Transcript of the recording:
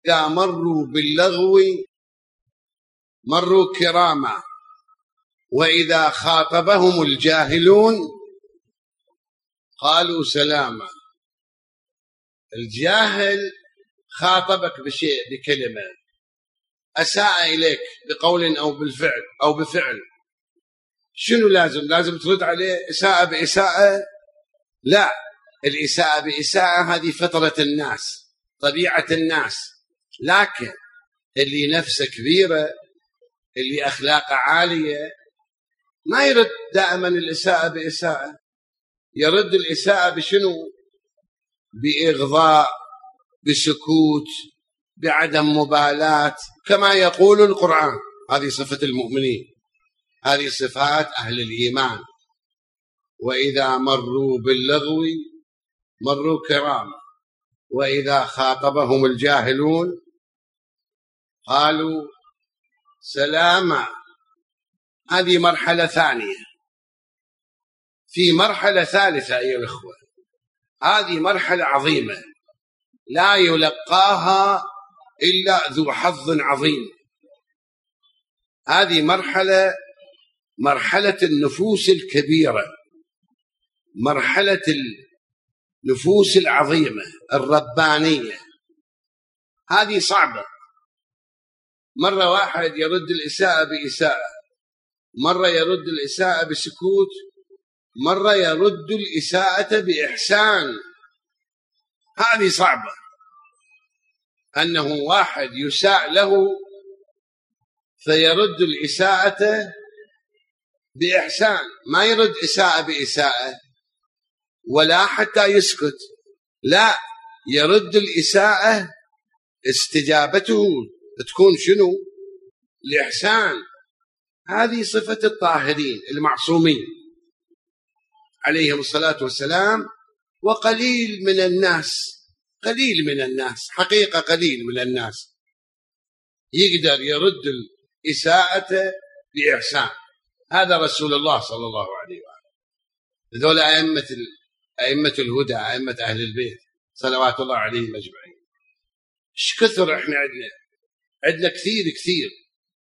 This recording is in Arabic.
إذا مروا باللغو مروا كراما وإذا خاطبهم الجاهلون قالوا سلاما. الجاهل خاطبك بشيء، بكلمة، أساء إليك بقول أو بالفعل أو بفعل، شنو لازم ترد عليه إساءة بإساءة؟ لا، الإساءة بإساءة هذه فطرة الناس، طبيعة الناس. لكن اللي نفسه كبيرة، اللي أخلاقه عالية، ما يرد دائما الإساءة بإساءة، يرد الإساءة بشنو؟ بإغضاء، بسكوت، بعدم مبالاة، كما يقول القرآن. هذه صفة المؤمنين، هذه صفات أهل الإيمان. وإذا مروا باللغو مروا كراما وإذا خاطبهم الجاهلون قالوا سلاما. هذه مرحلة ثانية. في مرحلة ثالثة أيها الأخوة، هذه مرحلة عظيمة لا يلقاها إلا ذو حظ عظيم. هذه مرحلة النفوس الكبيرة، مرحلة النفوس العظيمة الربانية. هذه صعبة. مرة واحد يرد الإساءة بإساءة، مرة يرد الإساءة بسكوت، مرة يرد الإساءة بإحسان. هذه صعبة، أنه واحد يساء له فيرد الإساءة بإحسان، ما يرد إساءة بإساءة ولا حتى يسكت، لا، يرد الإساءة استجابته تكون شنو؟ الإحسان. هذه صفة الطاهرين المعصومين عليهم الصلاة والسلام. وقليل من الناس حقيقة قليل من الناس يقدر يرد الإساءة بإحسان. هذا رسول الله صلى الله عليه وآله. ذول أئمة الهدى، أئمة أهل البيت صلوات الله عليهم أجمعين. ايش كثر احنا عندنا كثير